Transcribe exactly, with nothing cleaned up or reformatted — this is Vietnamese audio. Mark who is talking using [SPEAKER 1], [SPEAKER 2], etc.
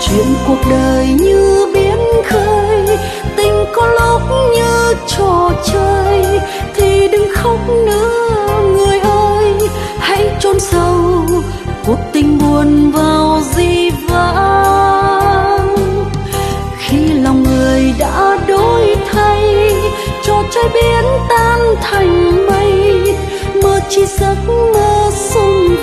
[SPEAKER 1] chuyện cuộc đời như biển khơi, tình có lúc như trò chơi, thì đừng khóc nữa người ơi, hãy chôn sâu cuộc tình buồn vào di vãng. Khi lòng người đã đổi thay, cho trái biến tan thành mây, mơ chỉ giấc mơ sung